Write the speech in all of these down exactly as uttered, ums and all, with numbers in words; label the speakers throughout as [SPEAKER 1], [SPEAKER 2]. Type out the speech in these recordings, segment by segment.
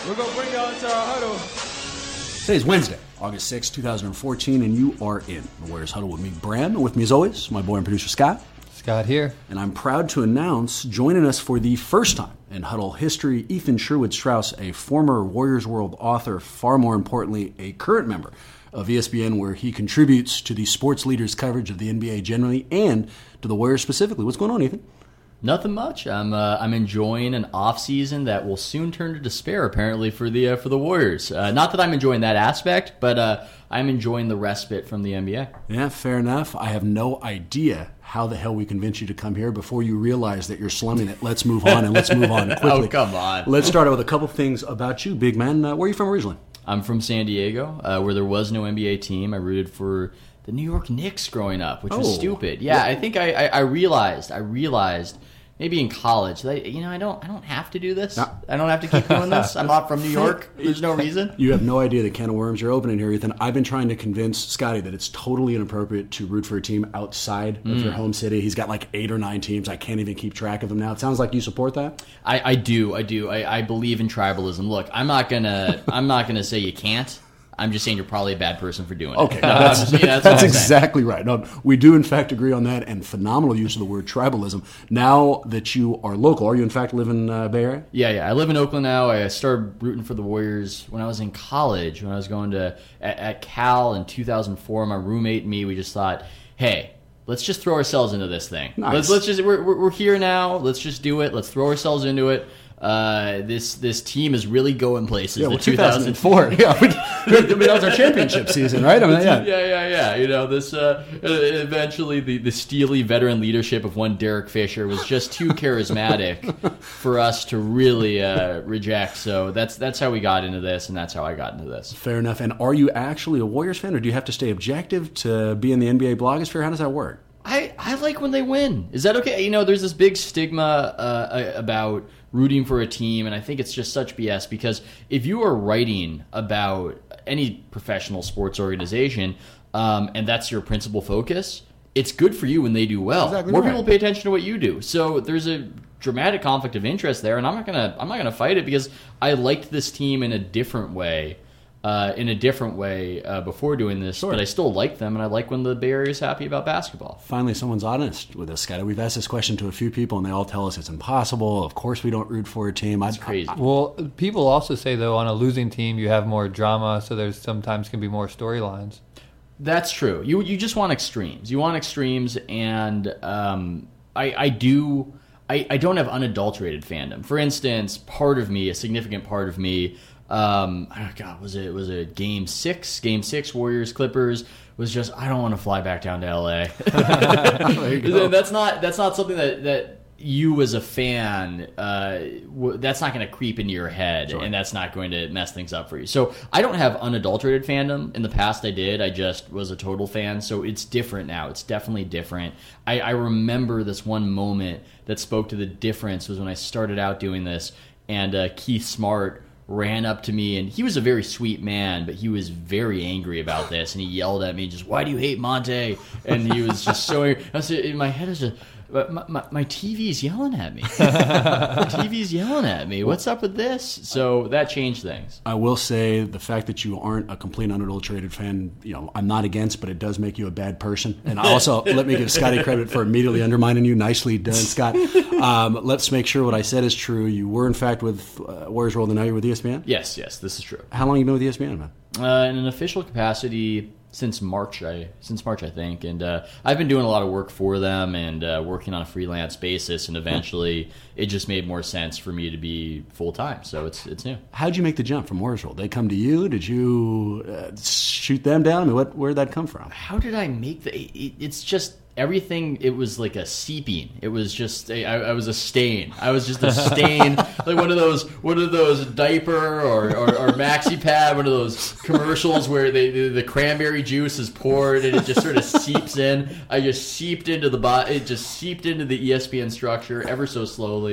[SPEAKER 1] We're going to bring y'all into our huddle.
[SPEAKER 2] Today's Wednesday, August sixth, twenty fourteen, and you are in the Warriors Huddle with me, Bram, and with me as always, my boy and producer, Scott.
[SPEAKER 3] Scott here.
[SPEAKER 2] And I'm proud to announce, joining us for the first time in Huddle history, Ethan Sherwood Strauss, a former Warriors World author, far more importantly, a current member of E S P N, where he contributes to the sports leaders coverage of the N B A generally and to the Warriors specifically. What's going on, Ethan?
[SPEAKER 4] Nothing much. I'm uh, I'm enjoying an off season that will soon turn to despair, apparently, for the uh, for the Warriors. Uh, not that I'm enjoying that aspect, but uh, I'm enjoying the respite from the N B A.
[SPEAKER 2] Yeah, fair enough. I have no idea how the hell we convinced you to come here before you realize that you're slumming it. Let's move on, and let's move on quickly.
[SPEAKER 4] Oh, come on.
[SPEAKER 2] Let's start out with a couple things about you, big man. Uh, where are you from originally?
[SPEAKER 4] I'm from San Diego, uh, where there was no N B A team. I rooted for the New York Knicks growing up, which was
[SPEAKER 2] Oh.
[SPEAKER 4] stupid. Yeah, I think I, I, I realized, I realized... Maybe in college, that, you know, I don't, I don't have to do this.
[SPEAKER 2] No.
[SPEAKER 4] I don't have to keep doing this. I'm not from New York. There's no reason.
[SPEAKER 2] You have no idea the can of worms you're opening here, Ethan. I've been trying to convince Scotty that it's totally inappropriate to root for a team outside of
[SPEAKER 4] Mm.
[SPEAKER 2] your home city. He's got like eight or nine teams. I can't even keep track of them now. It sounds like you support that.
[SPEAKER 4] I, I do, I do. I, I believe in tribalism. Look, I'm not gonna, I'm not gonna say you can't. I'm just saying you're probably a bad person for doing it.
[SPEAKER 2] Okay,
[SPEAKER 4] No, I'm
[SPEAKER 2] that's,
[SPEAKER 4] just- yeah, that's
[SPEAKER 2] that's
[SPEAKER 4] all I'm saying.
[SPEAKER 2] exactly right. No, we do in fact agree on that, and phenomenal use of the word tribalism. Now that you are local, are you in fact live in uh, Bay Area?
[SPEAKER 4] Yeah, yeah. I live in Oakland now. I started rooting for the Warriors when I was in college. When I was going to at, at Cal in two thousand four, my roommate and me, we just thought, hey, let's just throw ourselves into this thing.
[SPEAKER 2] Nice.
[SPEAKER 4] Let's let's just we're, we're we're here now. Let's just do it. Let's throw ourselves into it. Uh, this this team is really going places.
[SPEAKER 2] Yeah,
[SPEAKER 4] the
[SPEAKER 2] well, two thousand four. Yeah, we, I mean, that was our championship season, right? I mean, yeah.
[SPEAKER 4] yeah, yeah, yeah. You know, this uh, eventually the, the steely veteran leadership of one Derek Fisher was just too charismatic for us to really uh, reject. So that's that's how we got into this, and that's how I got into this.
[SPEAKER 2] Fair enough. And are you actually a Warriors fan, or do you have to stay objective to be in the N B A blogosphere? How does that work?
[SPEAKER 4] I, I like when they win. Is that okay? You know, there's this big stigma uh, about rooting for a team, and I think it's just such B S because if you are writing about any professional sports organization um, and that's your principal focus, it's good for you when they do well.
[SPEAKER 2] Exactly
[SPEAKER 4] More
[SPEAKER 2] right.
[SPEAKER 4] people pay attention to what you do. So there's a dramatic conflict of interest there, and I'm not gonna I'm not gonna fight it because I liked this team in a different way. Uh, in a different way uh, before doing this,
[SPEAKER 2] Sure.
[SPEAKER 4] but I still like them, and I like when the Bay Area is happy about basketball.
[SPEAKER 2] Finally, someone's honest with us, Scotty. We've asked this question to a few people, and they all tell us it's impossible. Of course, we don't root for a team.
[SPEAKER 4] It's crazy.
[SPEAKER 3] Well, people also say, though, on a losing team, you have more drama, so there's sometimes can be more storylines.
[SPEAKER 4] That's true. You you just want extremes. You want extremes, and um, I I do. I, I don't have unadulterated fandom. For instance, part of me, a significant part of me, um, oh God, was it was it Game Six? Game Six, Warriors Clippers was just I don't want to fly back down to L A.
[SPEAKER 2] There you go.
[SPEAKER 4] That's not that's not something that that. You as a fan, uh, w- that's not going to creep into your head,
[SPEAKER 2] Sure.
[SPEAKER 4] and that's not going to mess things up for you. So I don't have unadulterated fandom. In the past, I did. I just was a total fan. So it's different now. It's definitely different. I, I remember this one moment that spoke to the difference was when I started out doing this, and uh, Keith Smart ran up to me, and he was a very sweet man, but he was very angry about this, and he yelled at me, just, why do you hate Monte? And he was just so angry. I was, in my head, I was just, my, my, my T V's yelling at me. My T V's yelling at me. What's up with this? So that changed things.
[SPEAKER 2] I will say the fact that you aren't a complete unadulterated fan, you know, I'm not against, but it does make you a bad person. And also, let me give Scotty credit for immediately undermining you. Nicely done, Scott. Um, let's make sure what I said is true. You were, in fact, with uh, Warriors World, and now you're with E S P N?
[SPEAKER 4] Yes, yes, this is true.
[SPEAKER 2] How long have you been with E S P N, man?
[SPEAKER 4] Uh, in an official capacity since March, I since March I think, and uh, I've been doing a lot of work for them and uh, working on a freelance basis, and eventually it just made more sense for me to be full time. So it's it's new.
[SPEAKER 2] How'd you make the jump from Warriors World? They come to you? Did you uh, shoot them down? I mean, what, where'd that come from?
[SPEAKER 4] How did I make the? It, it's just everything. It was like a seeping. It was just a, I, I was a stain. I was just a stain, like one of those one of those diaper or, or, or maxi pad, one of those commercials where they, the, the cranberry juice is poured and it just sort of seeps in. I just seeped into the bot. It just seeped into the E S P N structure ever so slowly.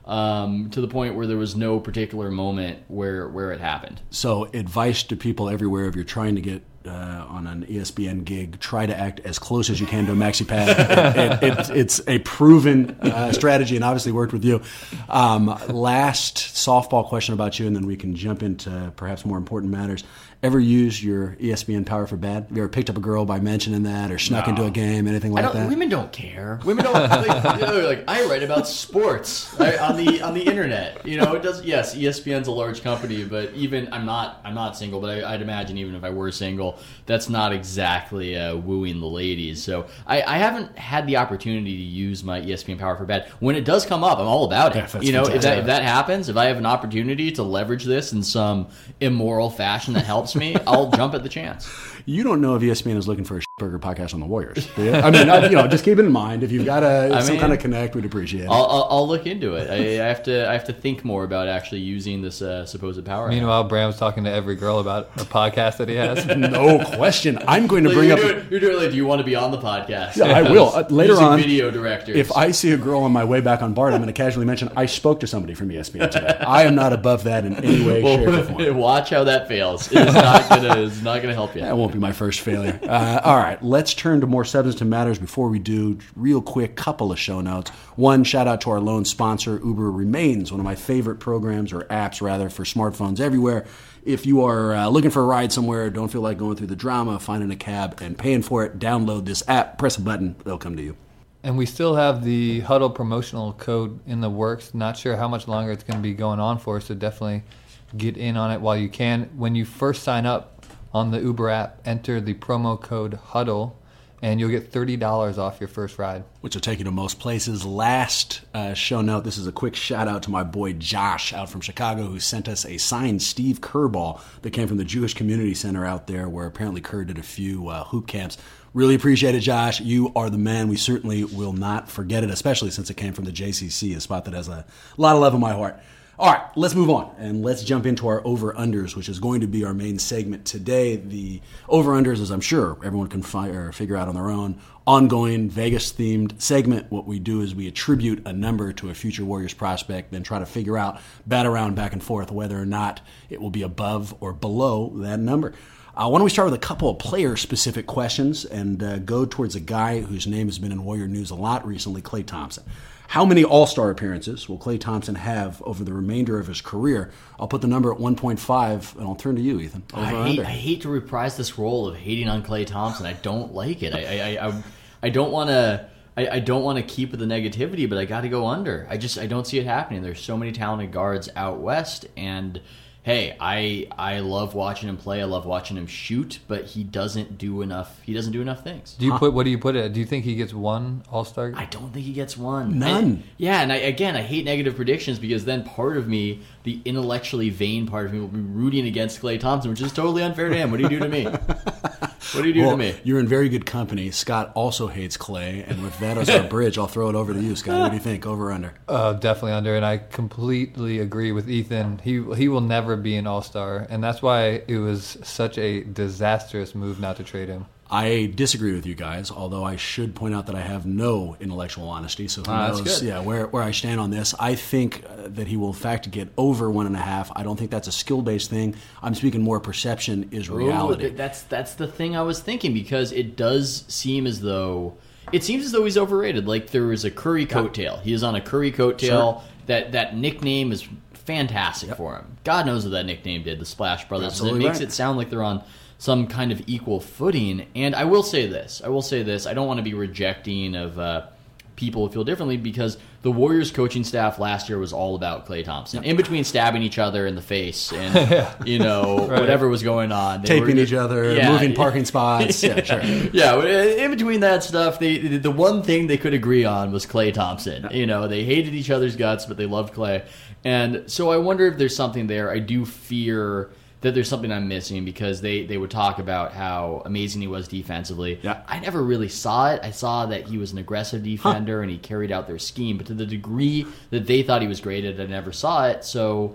[SPEAKER 4] um, to the point where there was no particular moment where where it happened.
[SPEAKER 2] So advice to people everywhere, if you're trying to get uh, on an E S P N gig, try to act as close as you can to a maxi pad. it, it, it, it's a proven uh, strategy and obviously worked with you. Um, last softball question about you, and then we can jump into perhaps more important matters. Ever used your E S P N Power for Bad? Have you ever picked up a girl by mentioning that, or snuck
[SPEAKER 4] No.
[SPEAKER 2] into a game, anything like
[SPEAKER 4] I don't,
[SPEAKER 2] that?
[SPEAKER 4] Women don't care. Women don't like, you know, like. I write about sports right, on the on the internet. You know, it does. Yes, E S P N's a large company, but even I'm not. I'm not single, but I, I'd imagine even if I were single, that's not exactly uh, wooing the ladies. So I, I haven't had the opportunity to use my E S P N Power for Bad. When it does come up, I'm all about it.
[SPEAKER 2] Yeah, that's
[SPEAKER 4] you know, if that
[SPEAKER 2] fantastic.
[SPEAKER 4] if that happens, if I have an opportunity to leverage this in some immoral fashion that helps me, I'll jump at the chance.
[SPEAKER 2] You don't know if E S P N is looking for a burger podcast on the Warriors, do you? I mean, I, you know, just keep it in mind. If you've got a,
[SPEAKER 4] I
[SPEAKER 2] some
[SPEAKER 4] mean,
[SPEAKER 2] kind of connect, we'd appreciate it.
[SPEAKER 4] I'll, I'll, I'll look into it. I, I have to. I have to think more about actually using this uh, supposed power.
[SPEAKER 3] Meanwhile, Bram's talking to every girl about a podcast that he has.
[SPEAKER 2] No question. I'm going to
[SPEAKER 4] Like,
[SPEAKER 2] bring
[SPEAKER 4] you're
[SPEAKER 2] up...
[SPEAKER 4] Doing, you're doing like, do you want to be on the podcast?
[SPEAKER 2] Yeah, I will. Uh, later
[SPEAKER 4] Music
[SPEAKER 2] on,
[SPEAKER 4] video directors.
[SPEAKER 2] if I see a girl on my way back on BART, I'm going to casually mention I spoke to somebody from E S P N today. I am not above that in any way, shape, or form.
[SPEAKER 4] well, watch how that fails. It's not gonna. It's not gonna help you.
[SPEAKER 2] That won't be my first failure. Uh, all right, let's turn to more substantive matters. Before we do, real quick, couple of show notes. One, shout out to our lone sponsor. Uber remains one of my favorite programs, or apps rather, for smartphones everywhere. If you are uh, looking for a ride somewhere, don't feel like going through the drama, finding a cab and paying for it, download this app, press a button, they'll come to you.
[SPEAKER 3] And we still have the Huddle promotional code in the works. Not sure how much longer it's going to be going on for, so definitely get in on it while you can. When you first sign up on the Uber app, enter the promo code HUDDLE, and you'll get thirty dollars off your first ride.
[SPEAKER 2] Which will take you to most places. Last uh, show note, this is a quick shout out to my boy Josh out from Chicago, who sent us a signed Steve Kerr ball that came from the Jewish Community Center out there, where apparently Kerr did a few uh, hoop camps. Really appreciate it, Josh. You are the man. We certainly will not forget it, especially since it came from the J C C, a spot that has a lot of love in my heart. All right, let's move on, and let's jump into our over-unders, which is going to be our main segment today. The over-unders, as I'm sure everyone can fi- or figure out on their own, ongoing Vegas-themed segment. What we do is we attribute a number to a future Warriors prospect, then try to figure out, bat around back and forth, whether or not it will be above or below that number. Uh, why don't we start with a couple of player-specific questions and uh, go towards a guy whose name has been in Warrior news a lot recently, Klay Thompson. How many All-Star appearances will Klay Thompson have over the remainder of his career? I'll put the number at one point five, and I'll turn to you, Ethan. Over
[SPEAKER 4] I
[SPEAKER 2] or
[SPEAKER 4] hate,
[SPEAKER 2] under?
[SPEAKER 4] I hate to reprise this role of hating on Klay Thompson. I don't like it. I I, I, I don't want to. I, I don't want to keep with the negativity, but I got to go under. I just I don't see it happening. There's so many talented guards out west, and hey, I I love watching him play. I love watching him shoot, but he doesn't do enough. He doesn't do enough things.
[SPEAKER 3] Do you put what do you put it? Do you think he gets one All-Star?
[SPEAKER 4] I don't think he gets one.
[SPEAKER 2] None.
[SPEAKER 4] And- yeah, and I, again, I hate negative predictions because then part of me, the intellectually vain part of me, will be rooting against Klay Thompson, which is totally unfair to him. What do you do to me? What do you do
[SPEAKER 2] Well,
[SPEAKER 4] to me?
[SPEAKER 2] you're in very good company. Scott also hates Klay, and with that as our bridge, I'll throw it over to you, Scott. What do you think? Over or under?
[SPEAKER 3] Uh, definitely under, and I completely agree with Ethan. He he will never be an All-Star, and that's why it was such a disastrous move not to trade him.
[SPEAKER 2] I disagree with you guys, although I should point out that I have no intellectual honesty, so who
[SPEAKER 4] Ah, that's
[SPEAKER 2] knows
[SPEAKER 4] good.
[SPEAKER 2] yeah, where, where I stand on this. I think uh, that he will, in fact, get over one and a half. I don't think that's a skill-based thing. I'm speaking more perception is reality.
[SPEAKER 4] Ooh, that's that's the thing I was thinking because it does seem as though it seems as though he's overrated. Like there is a Curry coattail. He is on a Curry coattail.
[SPEAKER 2] Sure.
[SPEAKER 4] That that nickname is fantastic for him. God knows what that nickname did. The Splash Brothers.
[SPEAKER 2] Absolutely
[SPEAKER 4] it makes
[SPEAKER 2] right.
[SPEAKER 4] it sound like they're on some kind of equal footing. And I will say this. I will say this. I don't want to be rejecting of uh, people who feel differently because the Warriors coaching staff last year was all about Klay Thompson. In between stabbing each other in the face and, you know,
[SPEAKER 3] Right.
[SPEAKER 4] whatever was going on. They
[SPEAKER 2] Taping
[SPEAKER 4] were-
[SPEAKER 2] each other,
[SPEAKER 4] Yeah.
[SPEAKER 2] moving parking spots. Yeah, sure.
[SPEAKER 4] Yeah, in between that stuff, they the one thing they could agree on was Klay Thompson. You know, they hated each other's guts, but they loved Klay. And so I wonder if there's something there. I do fear that there's something I'm missing because they, they would talk about how amazing he was defensively.
[SPEAKER 2] Yeah.
[SPEAKER 4] I never really saw it. I saw that he was an aggressive defender and he carried out their scheme, but to the degree that they thought he was great at, I never saw it. So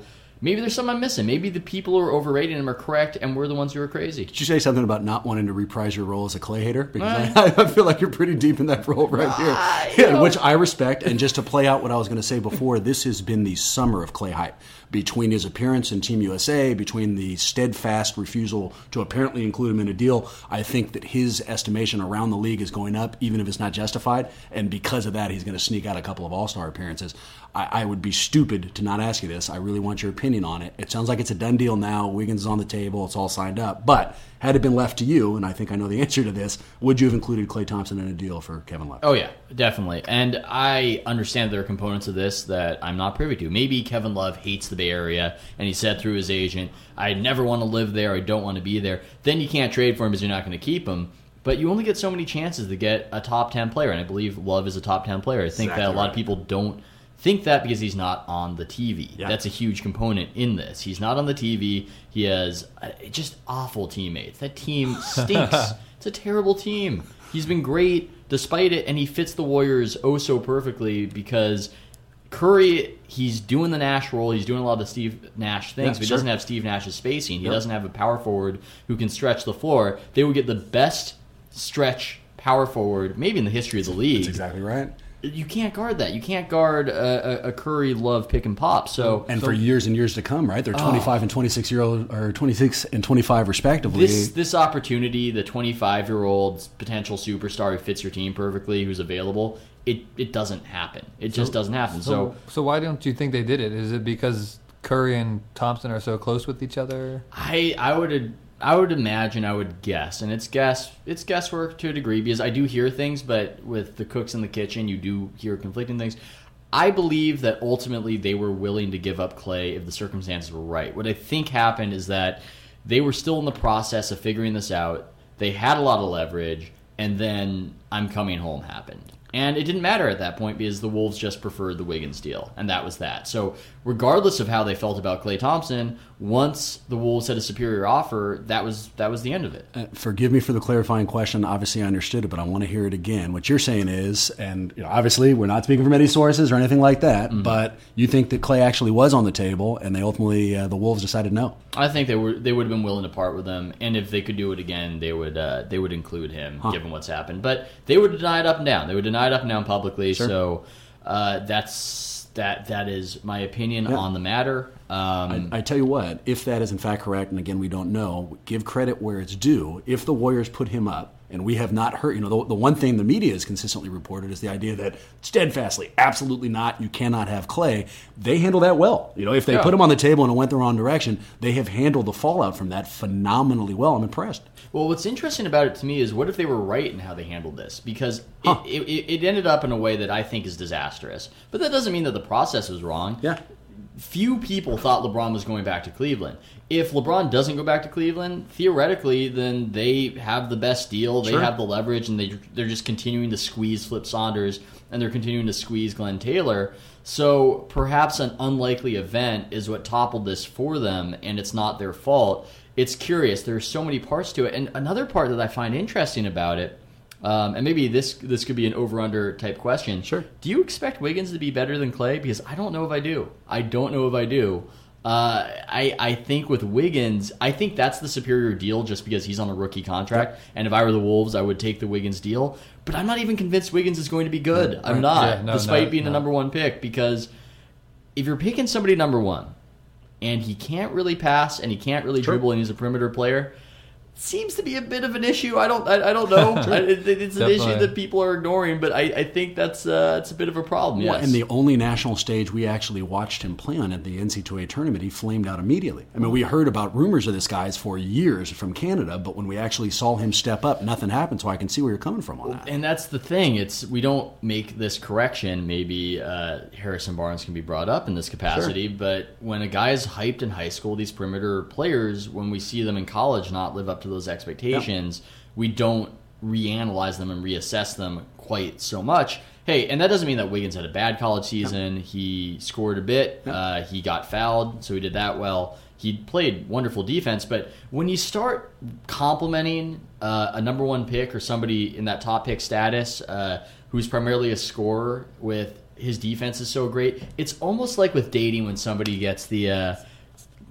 [SPEAKER 4] maybe there's something I'm missing. Maybe the people who are overrating him are correct, and we're the ones who are crazy.
[SPEAKER 2] Did you say something about not wanting to reprise your role as a Clay hater? Because uh, I, I feel like you're pretty deep in that role right here, uh, yeah, which I respect. And just to play out what I was going to say before, this has been the summer of Clay hype. Between his appearance in Team U S A, between the steadfast refusal to apparently include him in a deal, I think that his estimation around the league is going up, even if it's not justified. And because of that, he's going to sneak out a couple of All-Star appearances. I, I would be stupid to not ask you this. I really want your opinion on it. It sounds like it's a done deal now. Wiggins is on the table. It's all signed up. But had it been left to you, and I think I know the answer to this, would you have included Klay Thompson in a deal for Kevin Love?
[SPEAKER 4] Oh, yeah, definitely. And I understand there are components of this that I'm not privy to. Maybe Kevin Love hates the Bay Area, and he said through his agent, I never want to live there. I don't want to be there. Then you can't trade for him because you're not going to keep him. But you only get so many chances to get a top ten player, and I believe Love is a top ten player. I think exactly that a lot right. of people don't think that because he's not on the T V. Yeah. That's a huge component in this. He's not on the T V. He has uh, just awful teammates. That team stinks. It's a terrible team. He's been great despite it, and he fits the Warriors oh so perfectly because Curry, he's doing the Nash role. He's doing a lot of the Steve Nash things, yeah, but he sure. doesn't have Steve Nash's spacing. He yep. doesn't have a power forward who can stretch the floor. They would get the best stretch power forward maybe in the history of the league.
[SPEAKER 2] That's exactly right.
[SPEAKER 4] You can't guard that. You can't guard a, a Curry Love pick and pop. So
[SPEAKER 2] and
[SPEAKER 4] so,
[SPEAKER 2] for years and years to come, right? They're twenty-five oh, and twenty-six year old, or twenty-six and twenty-five respectively.
[SPEAKER 4] This this opportunity, the twenty-five year old potential superstar who fits your team perfectly, who's available, it it doesn't happen. It just so, doesn't happen. So,
[SPEAKER 3] so so why don't you think they did it? Is it because Curry and Thompson are so close with each other?
[SPEAKER 4] I I would. I would imagine, I would guess, and it's guess, it's guesswork to a degree because I do hear things, but with the cooks in the kitchen, you do hear conflicting things. I believe that ultimately they were willing to give up Klay if the circumstances were right. What I think happened is that they were still in the process of figuring this out. They had a lot of leverage, and then I'm coming home happened. And it didn't matter at that point because the Wolves just preferred the Wiggins deal, and that was that. So regardless of how they felt about Klay Thompson, once the Wolves had a superior offer, that was that was the end of it.
[SPEAKER 2] Uh, forgive me for the clarifying question. Obviously, I understood it, but I want to hear it again. What you're saying is, and you know, obviously we're not speaking from any sources or anything like that, mm-hmm. but you think that Klay actually was on the table, and they ultimately, uh, the Wolves decided no.
[SPEAKER 4] I think they were they would have been willing to part with him, and if they could do it again, they would uh, they would include him, huh. given what's happened. But they would deny it up and down. They would deny it up and down publicly. Sure. So uh, that's that. That is my opinion yeah. on the matter. Um,
[SPEAKER 2] I, I tell you what, if that is in fact correct, and again we don't know, give credit where it's due. If the Warriors put him up, and we have not heard, you know, the, the one thing the media has consistently reported is the idea that steadfastly, absolutely not, you cannot have Klay. They handle that well. You know, if they yeah. put him on the table and it went the wrong direction, they have handled the fallout from that phenomenally well. I'm impressed.
[SPEAKER 4] Well, what's interesting about it to me is what if they were right in how they handled this? Because huh. it, it, it ended up in a way that I think is disastrous. But that doesn't mean that the process was wrong.
[SPEAKER 2] Yeah.
[SPEAKER 4] Few people thought LeBron was going back to Cleveland. If LeBron doesn't go back to Cleveland, theoretically, then they have the best deal, they sure. have the leverage, and they, they're just continuing to squeeze Flip Saunders, and they're continuing to squeeze Glenn Taylor. So perhaps an unlikely event is what toppled this for them, and it's not their fault. It's curious. There's so many parts to it. And another part that I find interesting about it, Um, and maybe this this could be an over-under type question.
[SPEAKER 2] Sure.
[SPEAKER 4] Do you expect Wiggins to be better than Klay? Because I don't know if I do. I don't know if I do. Uh, I I think with Wiggins, I think that's the superior deal just because he's on a rookie contract. And if I were the Wolves, I would take the Wiggins deal. But I'm not even convinced Wiggins is going to be good. I'm not, yeah, no, despite no, being no. a number one pick. Because if you're picking somebody number one, and he can't really pass, and he can't really
[SPEAKER 2] sure.
[SPEAKER 4] dribble, and he's a perimeter player, seems to be a bit of an issue. I don't. I, I don't know. I, it, it's an Definitely. issue that people are ignoring, but I, I think that's uh, it's a bit of a problem.
[SPEAKER 2] Well,
[SPEAKER 4] yes.
[SPEAKER 2] And the only national stage we actually watched him play on at the N C double A tournament, he flamed out immediately. I mean, we heard about rumors of this guy for years from Canada, but when we actually saw him step up, nothing happened. So I can see where you're coming from on that.
[SPEAKER 4] And that's the thing. It's we don't make this correction. Maybe uh, Harrison Barnes can be brought up in this capacity, sure. but when a guy is hyped in high school, these perimeter players, when we see them in college not live up to those expectations, yep. we don't reanalyze them and reassess them quite so much. Hey, and that doesn't mean that Wiggins had a bad college season. Yep. He scored a bit. Yep. Uh, he got fouled, so he did that well. He played wonderful defense, but when you start complimenting uh, a number one pick or somebody in that top pick status uh, who's primarily a scorer with his defense is so great, it's almost like with dating when somebody gets the uh,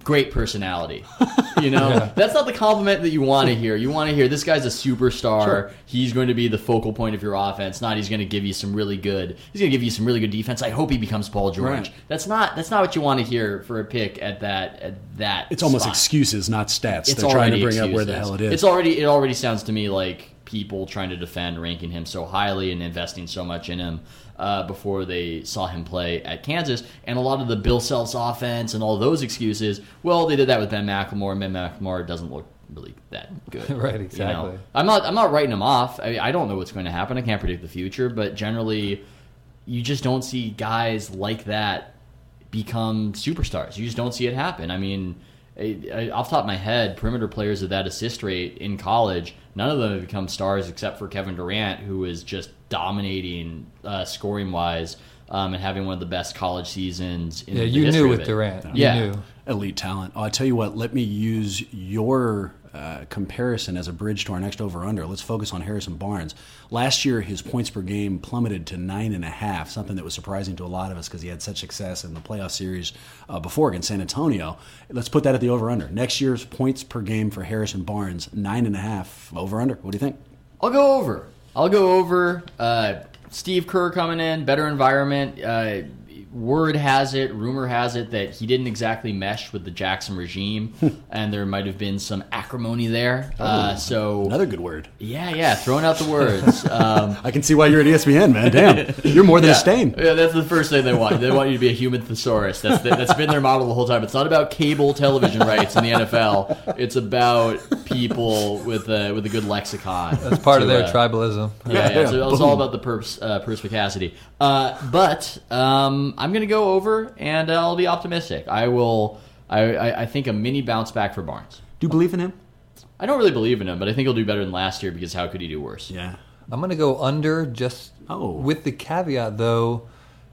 [SPEAKER 4] great personality. You know, yeah. That's not the compliment that you want to hear. You want to hear this guy's a superstar. Sure. He's going to be the focal point of your offense. Not he's going to give you some really good. He's going to give you some really good defense. I hope he becomes Paul George. Right. That's not that's not what you want to hear for a pick at that at that.
[SPEAKER 2] It's almost
[SPEAKER 4] spot.
[SPEAKER 2] Excuses, not stats.
[SPEAKER 4] It's
[SPEAKER 2] They're trying to bring
[SPEAKER 4] excuses.
[SPEAKER 2] up where the hell it is.
[SPEAKER 4] It's already it already sounds to me like people trying to defend ranking him so highly and investing so much in him. Uh, before they saw him play at Kansas. And a lot of the Bill Self's offense and all those excuses, well, they did that with Ben McLemore, and Ben McLemore doesn't look really that good.
[SPEAKER 3] Right, exactly.
[SPEAKER 4] You know? I'm not I'm not writing him off. I, I don't know what's going to happen. I can't predict the future, but generally, you just don't see guys like that become superstars. You just don't see it happen. I mean, I, I, off the top of my head, perimeter players of that assist rate in college, none of them have become stars except for Kevin Durant, who is just dominating uh, scoring-wise um, and having one of the best college seasons in
[SPEAKER 3] yeah,
[SPEAKER 4] the
[SPEAKER 3] you
[SPEAKER 4] history
[SPEAKER 3] knew
[SPEAKER 4] of
[SPEAKER 3] with
[SPEAKER 4] it.
[SPEAKER 3] Durant. You
[SPEAKER 4] Yeah.
[SPEAKER 3] knew.
[SPEAKER 2] Elite talent. Oh, I tell you what, let me use your uh, comparison as a bridge to our next over-under. Let's focus on Harrison Barnes. Last year, his points per game plummeted to nine and a half, something that was surprising to a lot of us because he had such success in the playoff series uh, before against San Antonio. Let's put that at the over-under. Next year's points per game for Harrison Barnes, nine and a half. Over-under. What do you think?
[SPEAKER 4] I'll go over. I'll go over. Uh, Steve Kerr coming in, better environment. Uh, word has it, rumor has it, that he didn't exactly mesh with the Jackson regime, and there might have been some acrimony there.
[SPEAKER 2] Oh,
[SPEAKER 4] uh, so
[SPEAKER 2] another good word.
[SPEAKER 4] Yeah, yeah, throwing out the words. Um,
[SPEAKER 2] I can see why you're at E S P N, man. Damn, you're more than
[SPEAKER 4] yeah,
[SPEAKER 2] a stain.
[SPEAKER 4] Yeah, that's the first thing they want. They want you to be a human thesaurus. That's the, that's been their model the whole time. It's not about cable television rights in the N F L. It's about people with a with a good lexicon.
[SPEAKER 3] That's part
[SPEAKER 4] to,
[SPEAKER 3] of their
[SPEAKER 4] uh,
[SPEAKER 3] tribalism.
[SPEAKER 4] Yeah, yeah. So it's
[SPEAKER 2] Boom.
[SPEAKER 4] all about the perps, uh, perspicacity. Uh, but um, I'm going to go over, and uh, I'll be optimistic. I will. I, I, I think a mini bounce back for Barnes.
[SPEAKER 2] Do you believe in him?
[SPEAKER 4] I don't really believe in him, but I think he'll do better than last year because how could he do worse?
[SPEAKER 2] Yeah.
[SPEAKER 3] I'm going to go under, just
[SPEAKER 2] Oh.
[SPEAKER 3] with the caveat, though,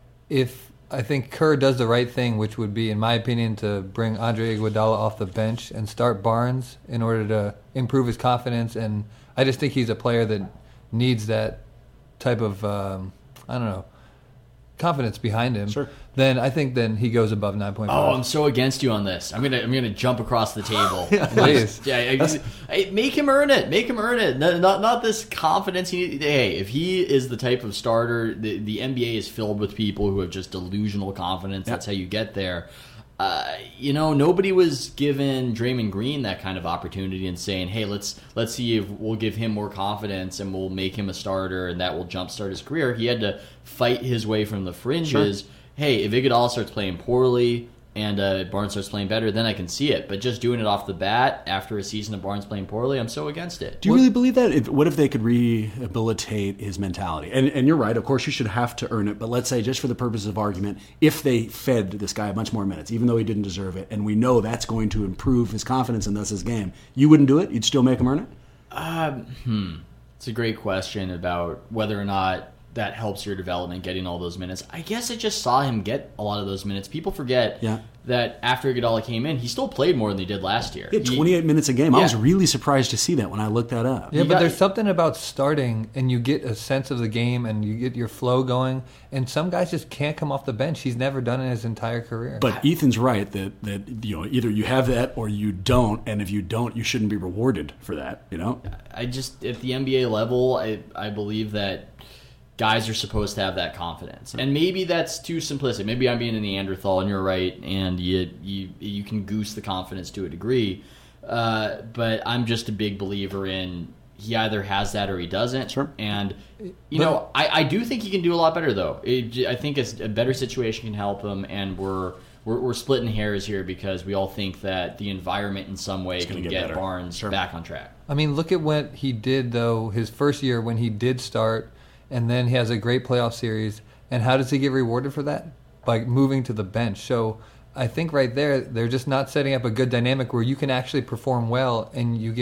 [SPEAKER 3] if I think Kerr does the right thing, which would be, in my opinion, to bring Andre Iguodala off the bench and start Barnes in order to improve his confidence. And I just think he's a player that needs that type of, um, I don't know, confidence behind him.
[SPEAKER 2] Sure.
[SPEAKER 3] Then I think then he goes above nine point five.
[SPEAKER 4] Oh, I'm so against you on this. I'm gonna I'm gonna jump across the table.
[SPEAKER 3] Please.
[SPEAKER 4] Yeah, I, I, make him earn it. Make him earn it. No, not not this confidence. He, hey, if he is the type of starter, the the N B A is filled with people who have just delusional confidence.
[SPEAKER 2] Yep.
[SPEAKER 4] That's how you get there. Uh, you know, nobody was giving Draymond Green that kind of opportunity and saying, "Hey, let's let's see if we'll give him more confidence and we'll make him a starter and that will jumpstart his career." He had to fight his way from the fringes. Sure. Hey, if Iguodala starts playing poorly and uh, Barnes starts playing better, then I can see it. But just doing it off the bat after a season of Barnes playing poorly, I'm so against it.
[SPEAKER 2] Do you what, really believe that? If, what if they could rehabilitate his mentality? And, and you're right, of course you should have to earn it, but let's say just for the purposes of argument, if they fed this guy a bunch more minutes, even though he didn't deserve it, and we know that's going to improve his confidence and thus his game, you wouldn't do it? You'd still make him earn it?
[SPEAKER 4] Um, hmm. It's a great question about whether or not that helps your development, getting all those minutes. I guess I just saw him get a lot of those minutes. People forget
[SPEAKER 2] yeah.
[SPEAKER 4] that after Iguodala came in, he still played more than he did last year.
[SPEAKER 2] He had twenty-eight he, minutes a game.
[SPEAKER 4] Yeah.
[SPEAKER 2] I was really surprised to see that when I looked that up.
[SPEAKER 3] Yeah,
[SPEAKER 4] you
[SPEAKER 3] but
[SPEAKER 4] got,
[SPEAKER 3] there's something about starting and you get a sense of the game and you get your flow going. And some guys just can't come off the bench. He's never done it in his entire career.
[SPEAKER 2] But Ethan's right that, that you know either you have that or you don't, and if you don't, you shouldn't be rewarded for that. You know,
[SPEAKER 4] I just at the N B A level, I I believe that guys are supposed to have that confidence, and maybe that's too simplistic. Maybe I'm being a Neanderthal, and you're right, and you you you can goose the confidence to a degree. Uh, but I'm just a big believer in he either has that or he doesn't.
[SPEAKER 2] Sure.
[SPEAKER 4] And you know, I, I do think he can do a lot better though. It, I think a, a better situation can help him, and we're. We're, we're splitting hairs here because we all think that the environment in some way can
[SPEAKER 2] get,
[SPEAKER 4] get
[SPEAKER 2] get
[SPEAKER 4] Barnes
[SPEAKER 2] sure.
[SPEAKER 4] back on track.
[SPEAKER 3] I mean, look at what he did, though, his first year when he did start, and then he has a great playoff series. And how does he get rewarded for that? By moving to the bench. So I think right there, they're just not setting up a good dynamic where you can actually perform well and you get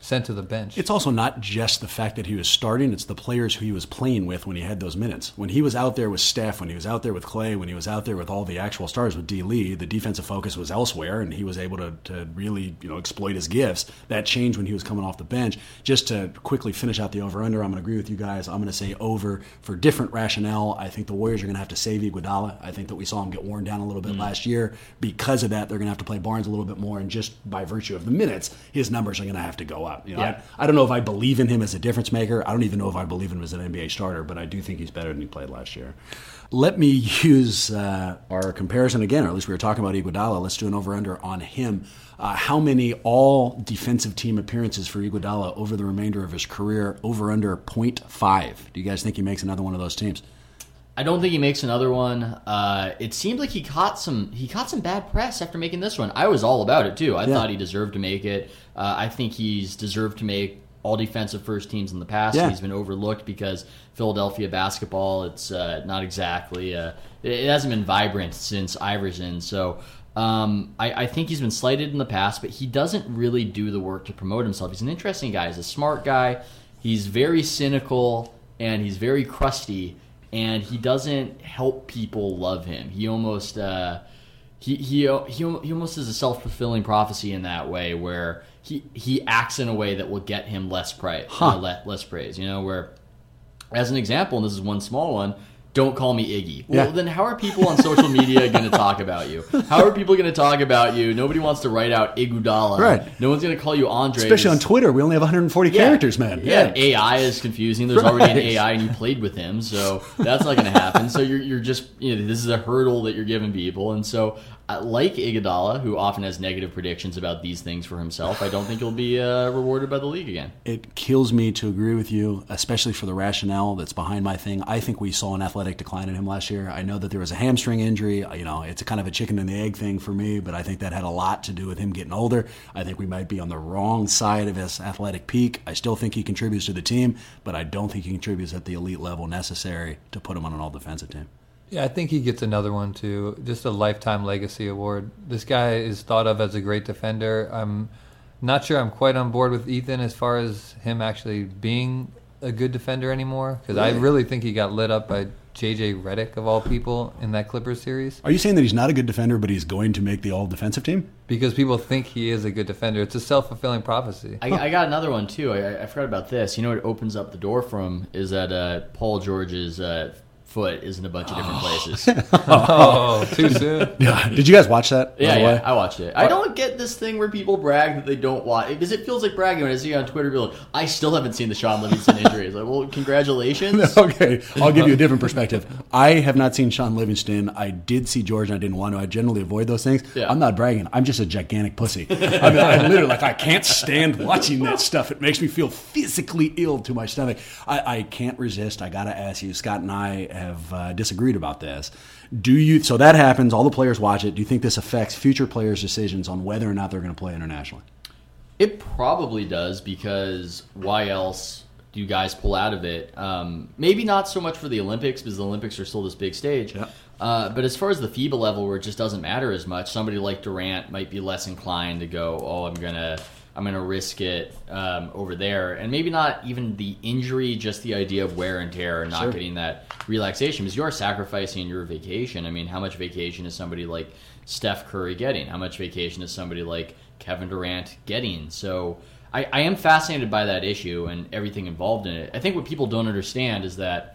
[SPEAKER 3] sent to the bench.
[SPEAKER 2] It's also not just the fact that he was starting, it's the players who he was playing with when he had those minutes. When he was out there with Steph, when he was out there with Clay, when he was out there with all the actual stars with D. Lee, the defensive focus was elsewhere, and he was able to, to really you know exploit his gifts. That changed when he was coming off the bench. Just to quickly finish out the over-under, I'm going to agree with you guys. I'm going to say over for different rationale. I think the Warriors are going to have to save Iguodala. I think that we saw him get worn down a little bit mm-hmm. last year. Because of that, they're going to have to play Barnes a little bit more, and just by virtue of the minutes, his numbers are going to have to go up. You know,
[SPEAKER 4] yeah.
[SPEAKER 2] I, I don't know if I believe in him as a difference maker. I don't even know if I believe in him as an N B A starter, but I do think he's better than he played last year. Let me use uh, our comparison again, or at least we were talking about Iguodala. Let's do an over-under on him. Uh, how many all-defensive team appearances for Iguodala over the remainder of his career? Over-under zero point five. Do you guys think he makes another one of those teams?
[SPEAKER 4] I don't think he makes another one. Uh, it seemed like he caught some he caught some bad press after making this one. I was all about it too. I yeah. thought he deserved to make it. Uh, I think he's deserved to make all defensive first teams in the past.
[SPEAKER 2] Yeah.
[SPEAKER 4] He's been overlooked because Philadelphia basketball, it's uh, not exactly uh, it hasn't been vibrant since Iverson. So um, I, I think he's been slighted in the past, but he doesn't really do the work to promote himself. He's an interesting guy. He's a smart guy. He's very cynical and he's very crusty. And he doesn't help people love him. He almost uh, he he he he almost is a self-fulfilling prophecy in that way, where he he acts in a way that will get him less praise,
[SPEAKER 2] huh.
[SPEAKER 4] uh, less, less praise. You know, where as an example, and this is one small one. Don't call me Iggy. Well,
[SPEAKER 2] yeah.
[SPEAKER 4] then how are people on social media going to talk about you? How are people going to talk about you? Nobody wants to write out Iguodala.
[SPEAKER 2] Right.
[SPEAKER 4] No one's going to call you Andre.
[SPEAKER 2] Especially on Twitter. We only have one hundred forty
[SPEAKER 4] yeah.
[SPEAKER 2] characters, man.
[SPEAKER 4] Yeah. yeah, A I is confusing. There's
[SPEAKER 2] right.
[SPEAKER 4] already an A I and you played with him, so that's not going to happen. So you're you're just, you know, this is a hurdle that you're giving people. And so uh, like Iguodala, who often has negative predictions about these things for himself, I don't think he'll be uh, rewarded by the league again.
[SPEAKER 2] It kills me to agree with you, especially for the rationale that's behind my thing. I think we saw an athletic decline in him last year. I know that there was a hamstring injury. You know, it's a kind of a chicken and the egg thing for me, but I think that had a lot to do with him getting older. I think we might be on the wrong side of his athletic peak. I still think he contributes to the team, but I don't think he contributes at the elite level necessary to put him on an all-defensive team.
[SPEAKER 3] Yeah, I think he gets another one too. Just a lifetime legacy award. This guy is thought of as a great defender. I'm not sure I'm quite on board with Ethan as far as him actually being a good defender anymore, because really? I really think he got lit up by J J Redick, of all people, in that Clippers series.
[SPEAKER 2] Are you saying that he's not a good defender, but he's going to make the all-defensive team?
[SPEAKER 3] Because people think he is a good defender. It's a self-fulfilling prophecy.
[SPEAKER 4] I, I got another one, too. I, I forgot about this. You know what opens up the door for him is that uh, Paul George's uh, foot is in a bunch of different places.
[SPEAKER 3] Oh, too soon.
[SPEAKER 2] Yeah. Did you guys watch that?
[SPEAKER 4] Yeah, yeah, I watched it. I don't get this thing where people brag that they don't watch, because it feels like bragging when I see on Twitter people like, I still haven't seen the Sean Livingston injury. It's like, well, congratulations.
[SPEAKER 2] Okay, I'll give you a different perspective. I have not seen Sean Livingston. I did see George, and I didn't want to. I generally avoid those things.
[SPEAKER 4] Yeah.
[SPEAKER 2] I'm not bragging. I'm just a gigantic pussy. I mean, I literally, like, I can't stand watching that stuff. It makes me feel physically ill to my stomach. I, I can't resist. I got to ask you. Scott and I have uh, disagreed about this. Do you? So that happens. All the players watch it. Do you think this affects future players' decisions on whether or not they're going to play internationally?
[SPEAKER 4] It probably does, because why else do you guys pull out of it? Um, maybe not so much for the Olympics, because the Olympics are still this big stage.
[SPEAKER 2] Yeah.
[SPEAKER 4] Uh, but as far as the FIBA level, where it just doesn't matter as much, somebody like Durant might be less inclined to go, oh, I'm gonna I'm gonna risk it um, over there, and maybe not even the injury, just the idea of wear and tear and not
[SPEAKER 2] Sure.
[SPEAKER 4] getting that relaxation, because you are sacrificing your vacation. I mean, how much vacation is somebody like Steph Curry getting? How much vacation is somebody like Kevin Durant getting? So I, I am fascinated by that issue and everything involved in it. I think what people don't understand is that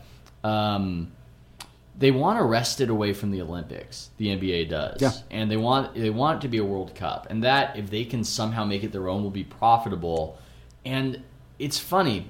[SPEAKER 4] um, they want to wrest it away from the Olympics. The N B A does,
[SPEAKER 2] yeah.
[SPEAKER 4] and they want they want it to be a World Cup, and that if they can somehow make it their own, will be profitable. And it's funny,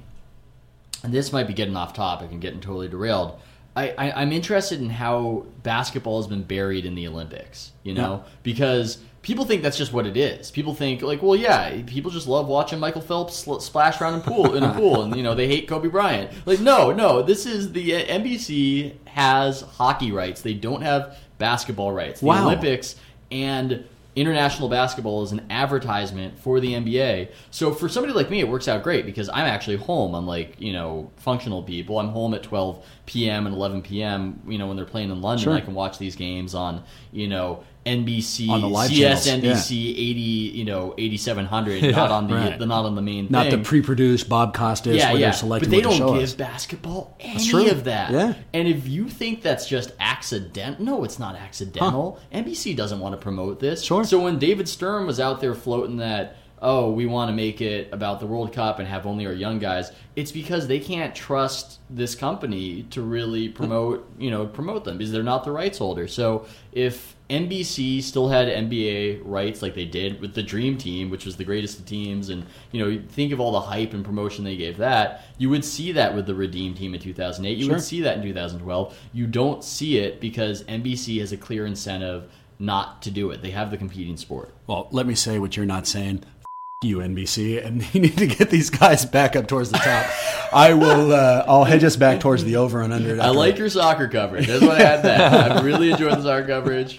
[SPEAKER 4] and this might be getting off topic and getting totally derailed. I, I, I'm interested in how basketball has been buried in the Olympics, you know,
[SPEAKER 2] Yeah.
[SPEAKER 4] because people think that's just what it is. People think, like, well, yeah, people just love watching Michael Phelps sl- splash around in pool in a pool, and you know they hate Kobe Bryant. Like, no, no, this is the uh, N B C has hockey rights. They don't have basketball rights. The
[SPEAKER 2] Wow.
[SPEAKER 4] Olympics and international basketball is an advertisement for the N B A. So for somebody like me, it works out great, because I'm actually home, unlike, you know, functional people. I'm home at twelve p.m. and eleven p.m., you know, when they're playing in London.
[SPEAKER 2] Sure.
[SPEAKER 4] I can watch these games on, you know, N B C,
[SPEAKER 2] On the live
[SPEAKER 4] C S
[SPEAKER 2] channels,
[SPEAKER 4] N B C
[SPEAKER 2] yeah.
[SPEAKER 4] eighty, you know, eighty-seven hundred,
[SPEAKER 3] Yeah,
[SPEAKER 4] not on the,
[SPEAKER 2] right.
[SPEAKER 4] the not on the main
[SPEAKER 2] Not
[SPEAKER 4] thing.
[SPEAKER 2] the pre-produced Bob Costas
[SPEAKER 4] yeah,
[SPEAKER 2] where
[SPEAKER 4] yeah.
[SPEAKER 2] they're selecting
[SPEAKER 4] But they
[SPEAKER 2] what to
[SPEAKER 4] don't
[SPEAKER 2] show
[SPEAKER 4] give
[SPEAKER 2] us.
[SPEAKER 4] basketball
[SPEAKER 2] true.
[SPEAKER 4] any of that.
[SPEAKER 2] Yeah.
[SPEAKER 4] And if you think that's just accidental, no, it's not accidental. N B C doesn't want to promote this.
[SPEAKER 2] Sure.
[SPEAKER 4] So when David Stern was out there floating that, oh, we want to make it about the World Cup and have only our young guys, it's because they can't trust this company to really promote, you know, promote them because they're not the rights holder. So if N B C still had N B A rights like they did with the Dream Team, which was the greatest of teams, and you know, think of all the hype and promotion they gave that, you would see that with the Redeem Team in two thousand eight. You
[SPEAKER 2] Sure.
[SPEAKER 4] would see that in two thousand twelve. You don't see it because N B C has a clear incentive not to do it. They have the competing sport.
[SPEAKER 2] Well, let me say what you're not saying. F- you, N B C, and you need to get these guys back up towards the top. I will. Uh, I'll hedge us back towards the over and under.
[SPEAKER 4] I like your soccer coverage. That's why I had that. I really enjoyed the soccer coverage.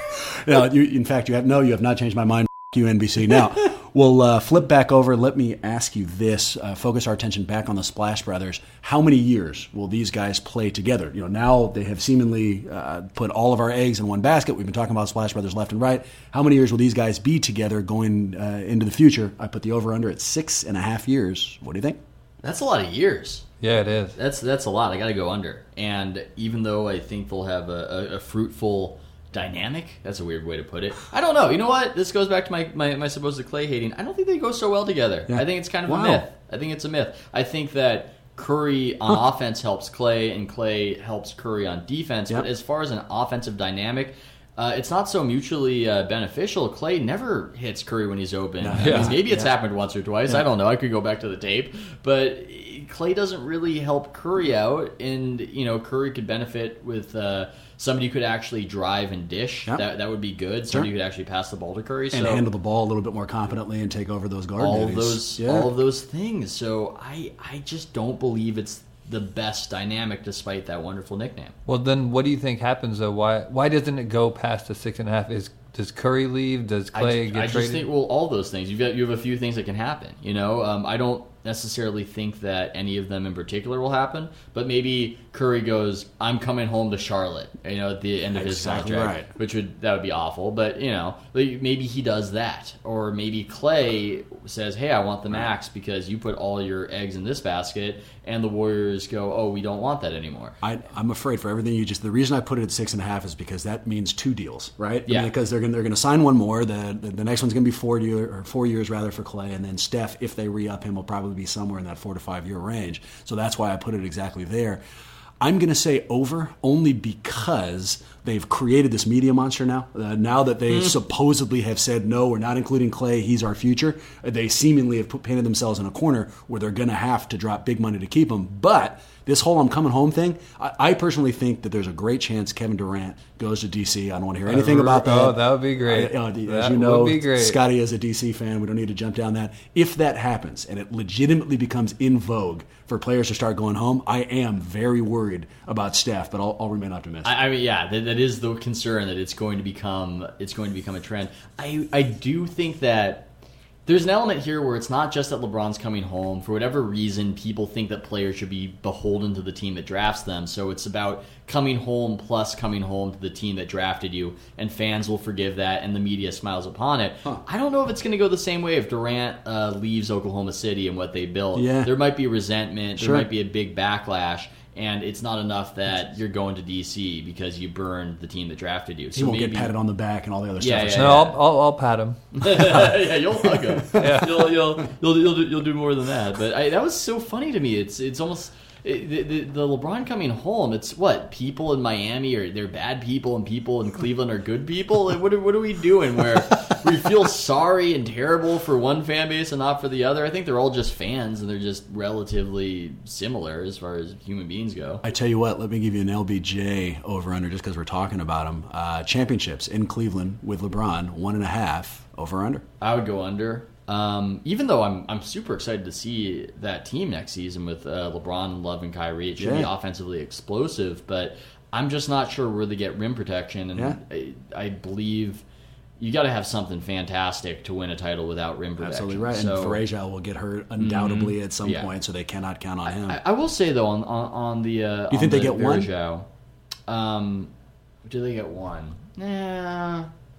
[SPEAKER 2] No, you, in fact, you have no. You have not changed my mind. F- you, N B C. Now we'll uh, flip back over. Let me ask you this. Uh, focus our attention back on the Splash Brothers. How many years will these guys play together? You know, now they have seemingly uh, put all of our eggs in one basket. We've been talking about Splash Brothers left and right. How many years will these guys be together going uh, into the future? I put the over under at six and a half years. What do you think?
[SPEAKER 4] That's a lot of years.
[SPEAKER 3] Yeah, it is.
[SPEAKER 4] That's that's a lot. I got to go under. And even though I think they'll have a, a, a fruitful dynamic, that's a weird way to put it. I don't know. You know what? This goes back to my, my, my supposed Clay hating. I don't think they go so well together.
[SPEAKER 2] Yeah.
[SPEAKER 4] I think it's kind of
[SPEAKER 2] Wow.
[SPEAKER 4] a myth. I think it's a myth. I think that Curry on
[SPEAKER 2] Huh.
[SPEAKER 4] offense helps Clay, and Clay helps Curry on defense.
[SPEAKER 2] Yep.
[SPEAKER 4] But as far as an offensive dynamic, uh, it's not so mutually uh, beneficial. Clay never hits Curry when he's open. I mean,
[SPEAKER 3] Yeah.
[SPEAKER 4] maybe it's
[SPEAKER 2] Yeah.
[SPEAKER 4] happened once or twice. I don't know. I could go back to the tape. But Clay doesn't really help Curry out, and you know Curry could benefit with uh, somebody who could actually drive and dish.
[SPEAKER 2] Yep.
[SPEAKER 4] That that would be good. Somebody who could actually pass the ball to Curry.
[SPEAKER 2] And
[SPEAKER 4] so
[SPEAKER 2] handle the ball a little bit more competently and take over those guard
[SPEAKER 4] all of
[SPEAKER 2] duties.
[SPEAKER 4] those
[SPEAKER 2] Yeah.
[SPEAKER 4] all of those things. So I I just don't believe it's the best dynamic, despite that wonderful nickname.
[SPEAKER 3] Well, then what do you think happens though? Why why doesn't it go past the six and a half? Is does Curry leave? Does Clay
[SPEAKER 4] I, ju-
[SPEAKER 3] get
[SPEAKER 4] I
[SPEAKER 3] traded?
[SPEAKER 4] just think well, all those things. You've got you have a few things that can happen. You know, um, I don't necessarily think that any of them in particular will happen, but maybe Curry goes, "I'm coming home to Charlotte," you know, at the end of his
[SPEAKER 2] Exactly
[SPEAKER 4] contract,
[SPEAKER 2] right.
[SPEAKER 4] which would that would be awful. But you know, like, maybe he does that, or maybe Clay says, "Hey, I want the max because you put all your eggs in this basket," and the Warriors go, "Oh, we don't want that anymore."
[SPEAKER 2] I, I'm afraid for everything you just. The reason I put it at six and a half is because that means two deals, right? I
[SPEAKER 4] Yeah.
[SPEAKER 2] mean, because they're going they're going to sign one more. The, the the next one's going to be four year or four years rather for Clay, and then Steph, if they re up him, will probably be somewhere in that four to five year range. So that's why I put it exactly there. I'm going to say over only because they've created this media monster now. Uh, now that they
[SPEAKER 4] Mm.
[SPEAKER 2] supposedly have said, no, we're not including Clay, he's our future, uh, they seemingly have put, painted themselves in a corner where they're going to have to drop big money to keep him. But this whole I'm coming home thing, I, I personally think that there's a great chance Kevin Durant goes to D C. I don't want to hear anything about that.
[SPEAKER 3] Oh, that would be great.
[SPEAKER 2] I- uh, as
[SPEAKER 3] That
[SPEAKER 2] you know,
[SPEAKER 3] would be great.
[SPEAKER 2] Scotty is a D C fan. We don't need to jump down that. If that happens and it legitimately becomes in vogue for players to start going home, I am very worried about Steph, but I'll, I'll remain optimistic.
[SPEAKER 4] I, I mean, yeah, that, that is the concern that it's going to become it's going to become a trend. I I do think that there's an element here where it's not just that LeBron's coming home. For whatever reason, people think that players should be beholden to the team that drafts them. So it's about coming home plus coming home to the team that drafted you, and fans will forgive that, and the media smiles upon it.
[SPEAKER 2] Huh.
[SPEAKER 4] I don't know if it's going to go the same way if Durant uh, leaves Oklahoma City and what they built.
[SPEAKER 2] Yeah.
[SPEAKER 4] There might be resentment.
[SPEAKER 2] Sure.
[SPEAKER 4] There might be a big backlash. And it's not enough that you're going to D C because you burned the team that drafted you. So
[SPEAKER 2] he won't
[SPEAKER 4] maybe,
[SPEAKER 2] get patted on the back and all the other
[SPEAKER 4] Yeah,
[SPEAKER 2] stuff.
[SPEAKER 4] yeah,
[SPEAKER 3] No, I'll, I'll, I'll pat him.
[SPEAKER 4] yeah, you'll hug him. You'll, you'll, you'll, you'll, do, you'll do more than that. But I, that was so funny to me. It's it's almost it, the, the, the LeBron coming home. It's what people in Miami are they're bad people, and people in Cleveland are good people. Like, what are, what are we doing where we feel sorry and terrible for one fan base and not for the other? I think they're all just fans, and they're just relatively similar as far as human beings go.
[SPEAKER 2] I tell you what, let me give you an L B J over under just because we're talking about him. Uh, championships in Cleveland with LeBron, one and a half over under.
[SPEAKER 4] I would go under. Um, even though I'm I'm super excited to see that team next season with uh, LeBron and Love and Kyrie. It should be
[SPEAKER 2] Yeah.
[SPEAKER 4] offensively explosive, but I'm just not sure where they get rim protection. And
[SPEAKER 2] Yeah.
[SPEAKER 4] I, I believe you got to have something fantastic to win a title without rim protection.
[SPEAKER 2] Absolutely right.
[SPEAKER 4] So,
[SPEAKER 2] and Farajal will get hurt undoubtedly at some
[SPEAKER 4] Yeah.
[SPEAKER 2] point, so they cannot count on him.
[SPEAKER 4] I, I will say though on on, on the uh,
[SPEAKER 2] You think
[SPEAKER 4] on
[SPEAKER 2] they
[SPEAKER 4] the
[SPEAKER 2] get one?
[SPEAKER 4] Varejao, um, do they get one? Nah.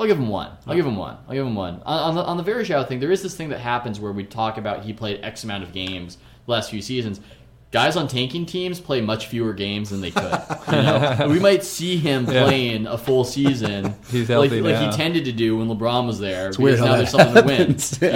[SPEAKER 4] I'll give him one. I'll give him one. I'll give him one. On, on the on the Varejao thing, there is this thing that happens where we talk about he played X amount of games the last few seasons. Guys on tanking teams play much fewer games than they could. You know? We might see him yeah. playing a full season
[SPEAKER 3] He's
[SPEAKER 4] like,
[SPEAKER 3] healthy
[SPEAKER 4] like
[SPEAKER 3] now.
[SPEAKER 4] he tended to do when LeBron was there.
[SPEAKER 2] It's
[SPEAKER 4] because
[SPEAKER 2] weird how
[SPEAKER 4] now
[SPEAKER 2] that
[SPEAKER 4] there's something
[SPEAKER 2] happens.
[SPEAKER 4] to win.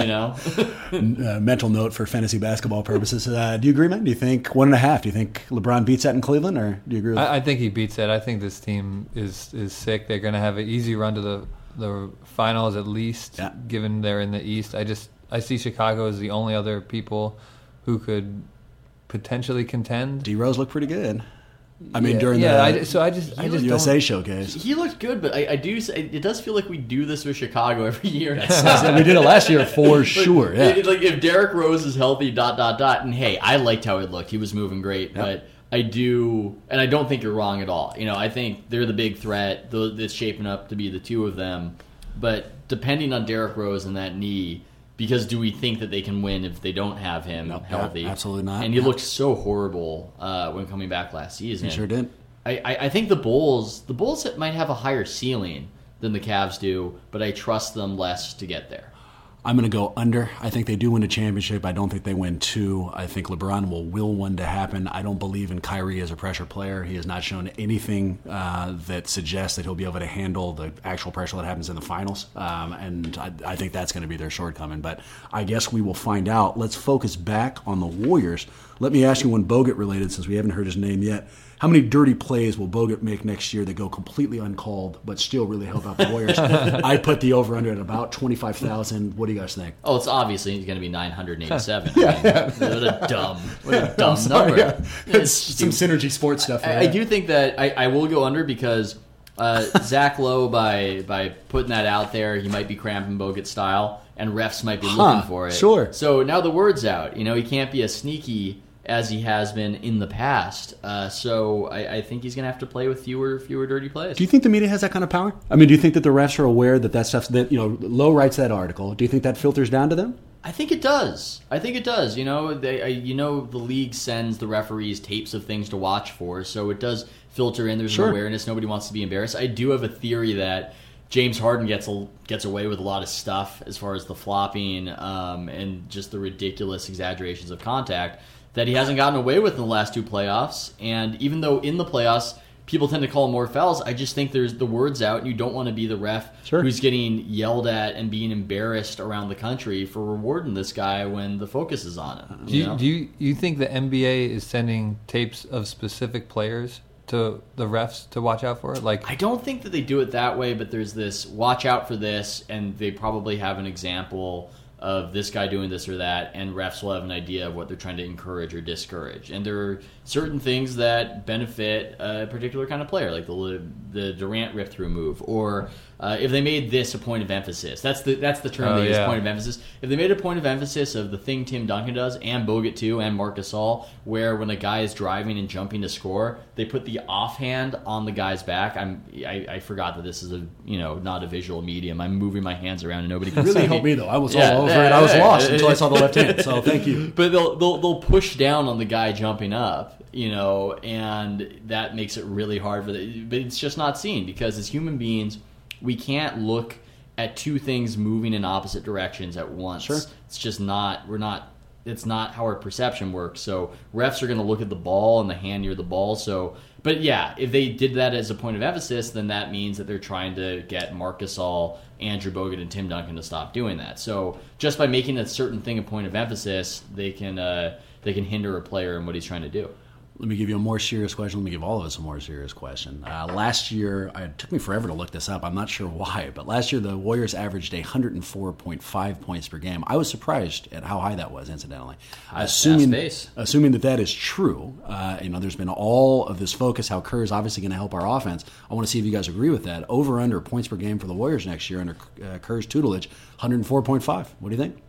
[SPEAKER 4] You know?
[SPEAKER 2] uh, mental note for fantasy basketball purposes. Uh, do you agree, man? Do you think one and a half? Do you think LeBron beats that in Cleveland, or do you agree with
[SPEAKER 3] I, I think he beats that. I think this team is, is sick. They're going to have an easy run to the the finals at least,
[SPEAKER 2] yeah.
[SPEAKER 3] given they're in the East. I just I see Chicago as the only other people who could potentially contend.
[SPEAKER 2] D Rose looked pretty good. I mean,
[SPEAKER 3] yeah,
[SPEAKER 2] during
[SPEAKER 3] yeah,
[SPEAKER 2] the
[SPEAKER 3] I, so I just, I just
[SPEAKER 2] U S A
[SPEAKER 3] don't,
[SPEAKER 2] showcase.
[SPEAKER 4] He looked good, but I, I do. It does feel like we do this with Chicago every year.
[SPEAKER 2] We did it last year for sure. Yeah.
[SPEAKER 4] Like, like if Derrick Rose is healthy, dot dot dot. And hey, I liked how it looked. He was moving great,
[SPEAKER 2] yep.
[SPEAKER 4] but I do, and I don't think you're wrong at all. You know, I think they're the big threat. It's shaping up to be the two of them. But depending on Derrick Rose and that knee, because do we think that they can win if they don't have him
[SPEAKER 2] nope,
[SPEAKER 4] healthy?
[SPEAKER 2] Absolutely not.
[SPEAKER 4] And he
[SPEAKER 2] no.
[SPEAKER 4] looked so horrible uh, when coming back last season.
[SPEAKER 2] He sure did.
[SPEAKER 4] I, I, I think the Bulls, the Bulls might have a higher ceiling than the Cavs do, but I trust them less to get there.
[SPEAKER 2] I'm going to go under. I think they do win a championship. I don't think they win two. I think LeBron will will one to happen. I don't believe in Kyrie as a pressure player. He has not shown anything uh, that suggests that he'll be able to handle the actual pressure that happens in the finals. Um, and I, I think that's going to be their shortcoming. But I guess we will find out. Let's focus back on the Warriors. Let me ask you one Bogut related, since we haven't heard his name yet. How many dirty plays will Bogut make next year that go completely uncalled but still really help out the Warriors? I put the over-under at about twenty-five thousand. What do you guys think?
[SPEAKER 4] Oh, it's obviously going to be nine hundred eighty-seven.
[SPEAKER 2] yeah,
[SPEAKER 4] I mean,
[SPEAKER 2] yeah.
[SPEAKER 4] What a dumb, what a dumb
[SPEAKER 2] sorry,
[SPEAKER 4] number.
[SPEAKER 2] Yeah.
[SPEAKER 4] It's
[SPEAKER 2] some synergy sports stuff.
[SPEAKER 4] I, I do think that I, I will go under because uh, Zach Lowe, by by putting that out there, he might be cramping Bogut style, and refs might be
[SPEAKER 2] huh,
[SPEAKER 4] looking for it.
[SPEAKER 2] Sure.
[SPEAKER 4] So now the word's out. You know, he can't be as sneaky as he has been in the past. Uh, so I, I think he's going to have to play with fewer fewer dirty plays.
[SPEAKER 2] Do you think the media has that kind of power? I mean, do you think that the refs are aware that that stuff's, that, you know, Lowe writes that article. Do you think that filters down to them?
[SPEAKER 4] I think it does. I think it does. You know, they, I, you know, the league sends the referees tapes of things to watch for, so it does filter in. There's
[SPEAKER 2] sure.
[SPEAKER 4] an awareness. Nobody wants to be embarrassed. I do have a theory that James Harden gets a, gets away with a lot of stuff as far as the flopping um, and just the ridiculous exaggerations of contact that he hasn't gotten away with in the last two playoffs. And even though in the playoffs people tend to call more fouls, I just think there's the word's out, and you don't want to be the ref
[SPEAKER 2] sure.
[SPEAKER 4] who's getting yelled at and being embarrassed around the country for rewarding this guy when the focus is on him.
[SPEAKER 3] Do
[SPEAKER 4] You
[SPEAKER 3] you,
[SPEAKER 4] know?
[SPEAKER 3] do you, you think the N B A is sending tapes of specific players to the refs to watch out for? Like,
[SPEAKER 4] I don't think that they do it that way, but there's this watch out for this, and they probably have an example of this guy doing this or that, and refs will have an idea of what they're trying to encourage or discourage. And there are certain things that benefit a particular kind of player, like the the Durant rip-through move, or uh, if they made this a point of emphasis. That's the that's the term
[SPEAKER 3] Oh,
[SPEAKER 4] they use,
[SPEAKER 3] yeah.
[SPEAKER 4] point of emphasis. If they made a point of emphasis of the thing Tim Duncan does, and Bogut too, and Marc Gasol, where when a guy is driving and jumping to score, they put the offhand on the guy's back. I'm I, I forgot that this is a you know not a visual medium. I'm moving my hands around and nobody can
[SPEAKER 2] Really
[SPEAKER 4] see
[SPEAKER 2] helped me, though. I was
[SPEAKER 4] Yeah,
[SPEAKER 2] all over
[SPEAKER 4] yeah,
[SPEAKER 2] it. I was
[SPEAKER 4] yeah,
[SPEAKER 2] lost
[SPEAKER 4] yeah.
[SPEAKER 2] until I saw the left hand, so thank you.
[SPEAKER 4] But they'll, they'll they'll push down on the guy jumping up, you know, and that makes it really hard for the. But it's just not seen because as human beings, we can't look at two things moving in opposite directions at once.
[SPEAKER 2] Sure.
[SPEAKER 4] It's just not. We're not. It's not how our perception works. So refs are going to look at the ball and the hand near the ball. So, but yeah, if they did that as a point of emphasis, then that means that they're trying to get Marc Gasol, Andrew Bogut, and Tim Duncan to stop doing that. So just by making a certain thing a point of emphasis, they can uh, they can hinder a player in what he's trying to do.
[SPEAKER 2] Let me give you a more serious question. Let me give all of us a more serious question. Uh, last year, it took me forever to look this up. I'm not sure why, but last year the Warriors averaged one hundred four point five points per game. I was surprised at how high that was, incidentally.
[SPEAKER 4] Fast
[SPEAKER 2] Assuming,
[SPEAKER 4] pace.
[SPEAKER 2] assuming that that is true, uh, you know, there's been all of this focus how Kerr's obviously going to help our offense. I want to see if you guys agree with that. Over under points per game for the Warriors next year under uh, Kerr's tutelage, one hundred four point five. What do you think?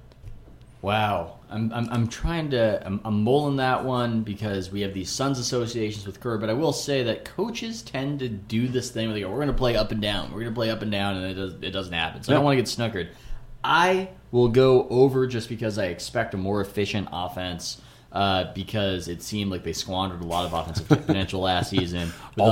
[SPEAKER 4] Wow, I'm I'm, I'm trying to I'm, I'm mulling that one because we have these Suns associations with Kerr, but I will say that coaches tend to do this thing where they go, we're going to play up and down, we're going to play up and down, and it does it doesn't happen. So
[SPEAKER 2] Yeah.
[SPEAKER 4] I don't want to get snookered. I will go over just because I expect a more efficient offense. Uh, because it seemed like they squandered a lot of offensive potential last season with
[SPEAKER 2] All.
[SPEAKER 4] those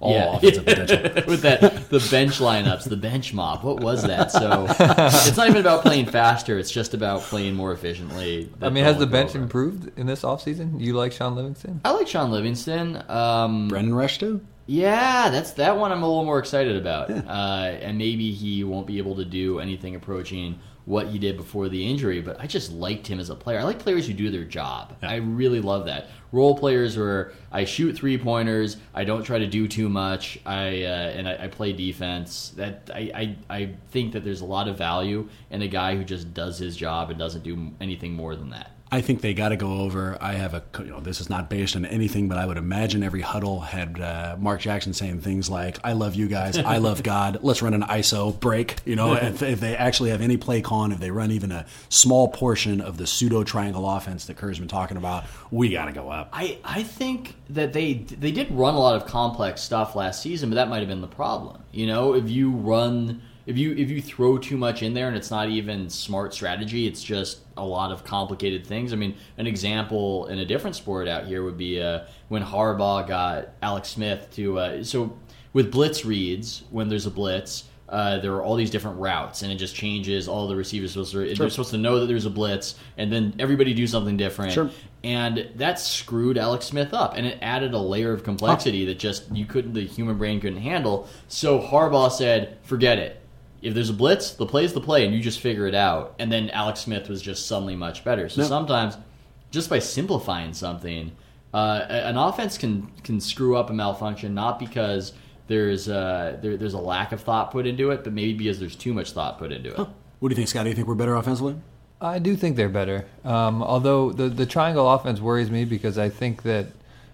[SPEAKER 2] all
[SPEAKER 4] Yeah.
[SPEAKER 2] offensive potential.
[SPEAKER 4] With that, the bench lineups, the bench mob. What was that? So it's not even about playing faster. It's just about playing more efficiently.
[SPEAKER 3] I mean, has the bench improved in this offseason? You like Sean Livingston?
[SPEAKER 4] I like Sean Livingston. Um,
[SPEAKER 2] Brendan Rush too?
[SPEAKER 4] Yeah, that's that one I'm a little more excited about. Yeah. Uh, and maybe he won't be able to do anything approaching what he did before the injury, but I just liked him as a player. I like players who do their job. Yeah. I really love that. Role players where I shoot three-pointers, I don't try to do too much, I uh, and I, I play defense. That I, I, I think that there's a lot of value in a guy who just does his job and doesn't do anything more than that.
[SPEAKER 2] I think they got to go over. I have a, you know, this is not based on anything, but I would imagine every huddle had uh, Mark Jackson saying things like, I love you guys, I love God, let's run an I S O break. You know, if, if they actually have any play calling, if they run even a small portion of the pseudo triangle offense that Kerr's been talking about, we got to go up.
[SPEAKER 4] I, I think that they they did run a lot of complex stuff last season, but that might have been the problem. You know, if you run... If you if you throw too much in there and it's not even smart strategy, it's just a lot of complicated things. I mean, an example in a different sport out here would be uh, when Harbaugh got Alex Smith to uh, so with blitz reads, when there's a blitz, uh, there are all these different routes, and it just changes. All the receivers supposed to, sure. they're supposed to know that there's a blitz, and then everybody do something different.
[SPEAKER 2] Sure.
[SPEAKER 4] And that screwed Alex Smith up, and it added a layer of complexity oh. that just you couldn't, the human brain couldn't handle. So Harbaugh said, "Forget it. If there's a blitz, the play's the play, and you just figure it out." And then Alex Smith was just suddenly much better. So no. sometimes, just by simplifying something, uh, an offense can can screw up a malfunction, not because there's uh, there, there's a lack of thought put into it, but maybe because there's too much thought put into it.
[SPEAKER 2] Huh. What do you think, Scott? Do you think we're better offensively?
[SPEAKER 3] I do think they're better. Um, although the, the triangle offense worries me because I think that,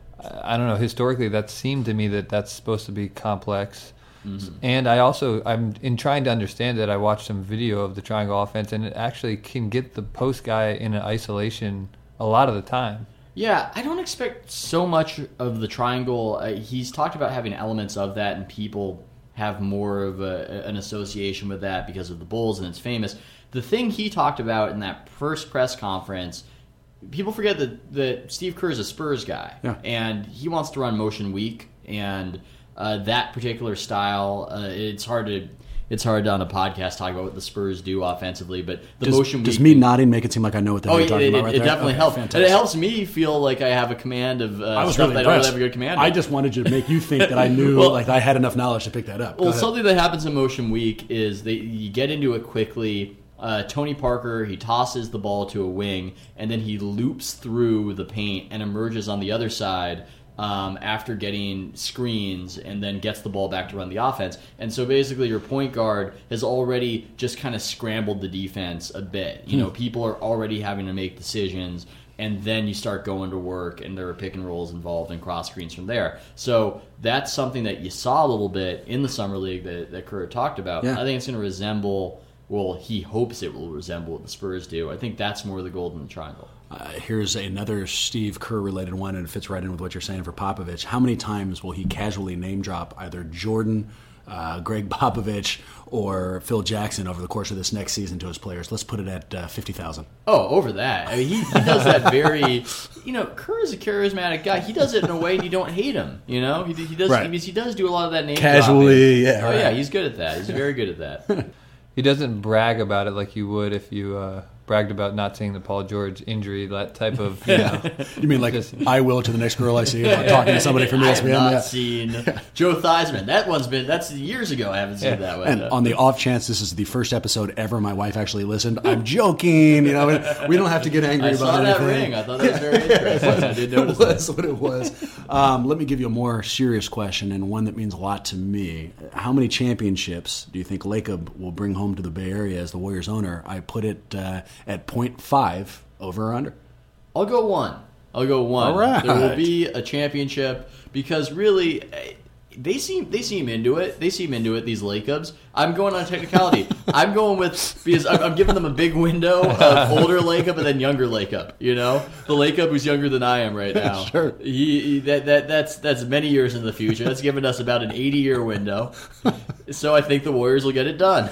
[SPEAKER 3] I don't know, historically that seemed to me that that's supposed to be complex. Mm-hmm. And I also, I'm in trying to understand it, I watched some video of the triangle offense, and it actually can get the post guy in an isolation a lot of the time.
[SPEAKER 4] Yeah, I don't expect so much of the triangle. Uh, he's talked about having elements of that, and people have more of a, an association with that because of the Bulls, and it's famous. The thing he talked about in that first press conference, people forget that, that Steve Kerr is a Spurs guy,
[SPEAKER 2] yeah.
[SPEAKER 4] and he wants to run motion weak, and Uh, that particular style, uh, it's hard to it's hard on a podcast talk about what the Spurs do offensively, but the
[SPEAKER 2] does,
[SPEAKER 4] motion.
[SPEAKER 2] Does me nodding make it seem like I know what they're
[SPEAKER 4] oh,
[SPEAKER 2] talking
[SPEAKER 4] it,
[SPEAKER 2] about
[SPEAKER 4] it,
[SPEAKER 2] right
[SPEAKER 4] it
[SPEAKER 2] there?
[SPEAKER 4] definitely
[SPEAKER 2] okay,
[SPEAKER 4] helps.
[SPEAKER 2] fantastic.
[SPEAKER 4] And it helps me feel like I have a command of uh,
[SPEAKER 2] I was
[SPEAKER 4] stuff
[SPEAKER 2] really
[SPEAKER 4] that I don't
[SPEAKER 2] impressed.
[SPEAKER 4] have a good command of.
[SPEAKER 2] I just wanted to make you think that I knew, well, like I had enough knowledge to pick that up. Go
[SPEAKER 4] well,
[SPEAKER 2] ahead.
[SPEAKER 4] something that happens in motion weak is that you get into it quickly. Uh, Tony Parker, he tosses the ball to a wing, and then he loops through the paint and emerges on the other side. Um, after getting screens and then gets the ball back to run the offense. And so basically your point guard has already just kind of scrambled the defense a bit. You hmm. know, people are already having to make decisions, and then you start going to work, and there are pick and rolls involved and cross screens from there. So that's something that you saw a little bit in the Summer League that, that Kerr talked about.
[SPEAKER 2] Yeah.
[SPEAKER 4] I think it's going to resemble, well, he hopes it will resemble what the Spurs do. I think that's more the golden triangle.
[SPEAKER 2] Uh, here's another Steve Kerr-related one, and it fits right in with what you're saying for Popovich. How many times will he casually name drop either Jordan, uh, Greg Popovich, or Phil Jackson over the course of this next season to his players? Let's put it at uh, fifty thousand.
[SPEAKER 4] Oh, over that. I mean, he, he does that very, you know, Kerr is a charismatic guy. He does it in a way and you don't hate him, you know? He, he does.
[SPEAKER 2] Right.
[SPEAKER 4] He, he does do a lot of that name
[SPEAKER 2] casually,
[SPEAKER 4] dropping.
[SPEAKER 2] yeah.
[SPEAKER 4] Oh,
[SPEAKER 2] right.
[SPEAKER 4] yeah, he's good at that. He's very good at that.
[SPEAKER 3] He doesn't brag about it like you would if you uh, bragged about not seeing the Paul George injury, that type of, you know.
[SPEAKER 2] You mean like,
[SPEAKER 3] just,
[SPEAKER 2] I will to the next girl I see, about talking to somebody from E S P N?
[SPEAKER 4] I have not
[SPEAKER 2] yeah.
[SPEAKER 4] seen Joe Theismann. That one's been, that's years ago I haven't seen yeah. that one.
[SPEAKER 2] And on the off chance this is the first episode ever my wife actually listened, I'm joking. You know, we don't have to get angry
[SPEAKER 4] I
[SPEAKER 2] about
[SPEAKER 4] saw that
[SPEAKER 2] anything.
[SPEAKER 4] ring. I thought that was very interesting. I did notice
[SPEAKER 2] it was
[SPEAKER 4] that.
[SPEAKER 2] what it was. Um, let me give you a more serious question, and one that means a lot to me. How many championships do you think Lacob will bring home to the Bay Area as the Warriors owner? I put it uh, at point five, over or under.
[SPEAKER 4] I'll go one. I'll go one.
[SPEAKER 2] All right.
[SPEAKER 4] There will be a championship because really, they seem they seem into it. They seem into it. These Lacobs. I'm going on technicality. I'm going with because I'm, I'm giving them a big window of older Lacob and then younger Lacob. You know, the Lacob who's younger than I am right now.
[SPEAKER 2] Sure.
[SPEAKER 4] He, he that that that's that's many years in the future. That's giving us about an eighty year window. So I think the Warriors will get it done.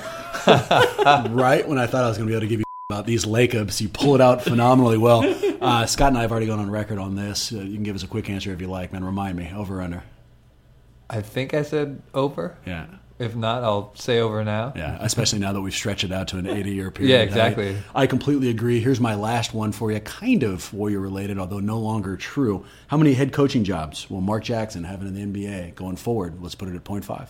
[SPEAKER 2] Right when I thought I was going to be able to give you about these Lacobs, you pull it out phenomenally well. Uh, Scott and I have already gone on record on this. Uh, you can give us a quick answer if you like, man. Remind me, over or under?
[SPEAKER 3] I think I said over.
[SPEAKER 2] Yeah.
[SPEAKER 3] If not, I'll say over now.
[SPEAKER 2] Yeah, especially now that we've stretched it out to an eighty-year period.
[SPEAKER 3] Yeah, exactly.
[SPEAKER 2] I, I completely agree. Here's my last one for you, kind of Warrior-related, although no longer true. How many head coaching jobs will Mark Jackson have in the N B A going forward? Let's put it at point five.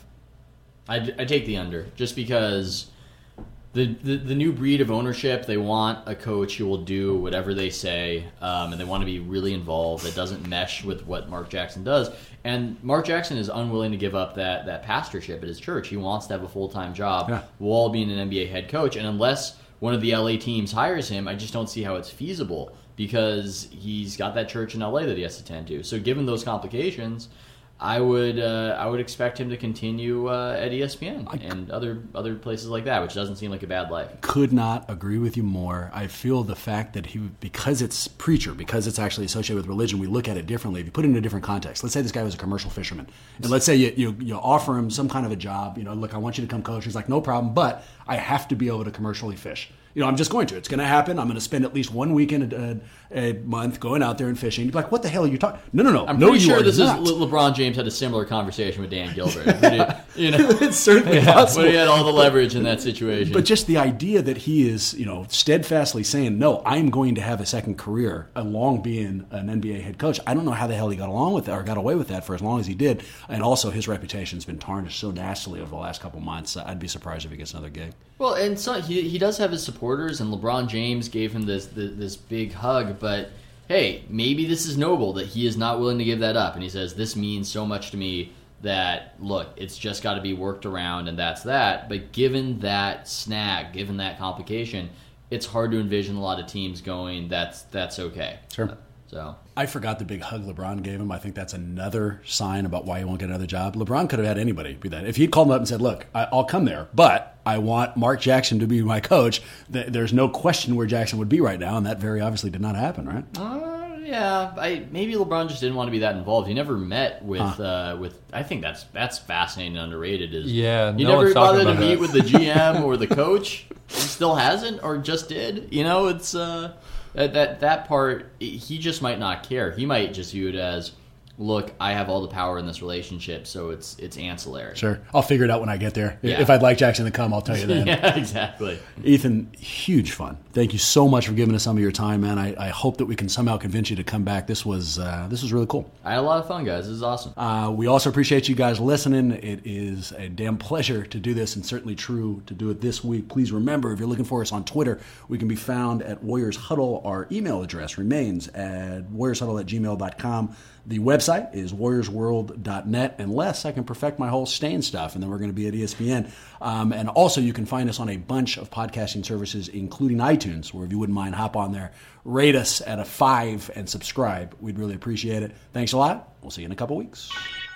[SPEAKER 4] I take the under, just because the, the the new breed of ownership, they want a coach who will do whatever they say, um, and they want to be really involved. That doesn't mesh with what Mark Jackson does. And Mark Jackson is unwilling to give up that, that pastorship at his church. He wants to have a full-time job
[SPEAKER 2] yeah.
[SPEAKER 4] while being an N B A head coach. And unless one of the L A teams hires him, I just don't see how it's feasible because he's got that church in L A that he has to tend to. So given those complications, I would uh, I would expect him to continue uh, at E S P N I and other other places like that, which doesn't seem like a bad life.
[SPEAKER 2] Could not agree with you more. I feel the fact that he, because it's preacher, because it's actually associated with religion, we look at it differently. If you put it in a different context, let's say this guy was a commercial fisherman, and let's say you, you you offer him some kind of a job. You know, look, I want you to come coach. He's like, no problem, but I have to be able to commercially fish. You know, I'm just going to. It's going to happen. I'm going to spend at least one weekend a, a, a month going out there and fishing. You'd be like, what the hell are you talking? No, no, no.
[SPEAKER 4] I'm
[SPEAKER 2] no,
[SPEAKER 4] pretty
[SPEAKER 2] you
[SPEAKER 4] sure
[SPEAKER 2] are
[SPEAKER 4] this
[SPEAKER 2] not.
[SPEAKER 4] is Le- LeBron James had a similar conversation with Dan Gilbert. Pretty, you know,
[SPEAKER 2] It's certainly
[SPEAKER 4] yeah,
[SPEAKER 2] possible.
[SPEAKER 4] but he had all the leverage in that situation.
[SPEAKER 2] But just the idea that he is, you know, steadfastly saying, no, I'm going to have a second career along being an N B A head coach. I don't know how the hell he got along with that or got away with that for as long as he did. And also his reputation's been tarnished so nastily over the last couple months. I'd be surprised if he gets another gig.
[SPEAKER 4] Well, and so he he does have his supporters, and LeBron James gave him this this, this big hug. But hey, maybe this is noble that he is not willing to give that up, and he says this means so much to me that look, it's just got to be worked around, and that's that. But given that snag, given that complication, it's hard to envision a lot of teams going, that's that's okay.
[SPEAKER 2] Sure.
[SPEAKER 4] So
[SPEAKER 2] I forgot the big hug LeBron gave him. I think that's another sign about why he won't get another job. LeBron could have had anybody be that. If he'd called him up and said, look, I, I'll come there, but I want Mark Jackson to be my coach, th- there's no question where Jackson would be right now, and that very obviously did not happen, right?
[SPEAKER 4] Uh, yeah, I, maybe LeBron just didn't want to be that involved. He never met with
[SPEAKER 2] Huh.
[SPEAKER 4] uh, with. I think that's that's fascinating and underrated. Is
[SPEAKER 3] Yeah,
[SPEAKER 4] he
[SPEAKER 3] no
[SPEAKER 4] never
[SPEAKER 3] one's talking
[SPEAKER 4] bothered to
[SPEAKER 3] about
[SPEAKER 4] meet
[SPEAKER 3] that.
[SPEAKER 4] with the G M or the coach. He still hasn't, or just did. You know, it's uh, that that that part. He just might not care. He might just view it as, look, I have all the power in this relationship, so it's it's ancillary.
[SPEAKER 2] Sure. I'll figure it out when I get there.
[SPEAKER 4] Yeah.
[SPEAKER 2] If I'd like Jackson to come, I'll tell you then.
[SPEAKER 4] Yeah, exactly.
[SPEAKER 2] Ethan, huge fun. Thank you so much for giving us some of your time, man. I, I hope that we can somehow convince you to come back. This was uh, this was really cool.
[SPEAKER 4] I had a lot of fun, guys. This is awesome.
[SPEAKER 2] Uh, we also appreciate you guys listening. It is a damn pleasure to do this, and certainly true to do it this week. Please remember, if you're looking for us on Twitter, we can be found at Warriors Huddle. Our email address remains at warriors huddle at gmail dot com. The website is warriors world dot net, unless I can perfect my whole stain stuff, and then we're going to be at E S P N. Um, and also, you can find us on a bunch of podcasting services, including iTunes, where if you wouldn't mind, hop on there, rate us at a five, and subscribe. We'd really appreciate it. Thanks a lot. We'll see you in a couple weeks.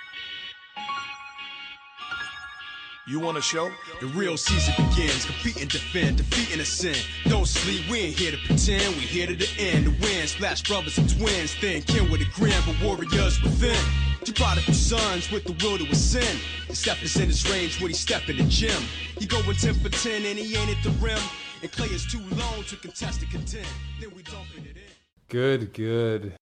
[SPEAKER 1] You want a show? The real season begins. Compete and defend, defeating a sin. Don't sleep, we ain't here to pretend. We here to the end, to win. Splash brothers and twins, thin kin with a grin, but warriors within. Two prodigal sons with the will to ascend. And Steph is in his range when he step in the gym. He going ten for ten and he ain't at the rim. And Clay is too long to contest and contend. Then we dumping it in.
[SPEAKER 3] Good, good.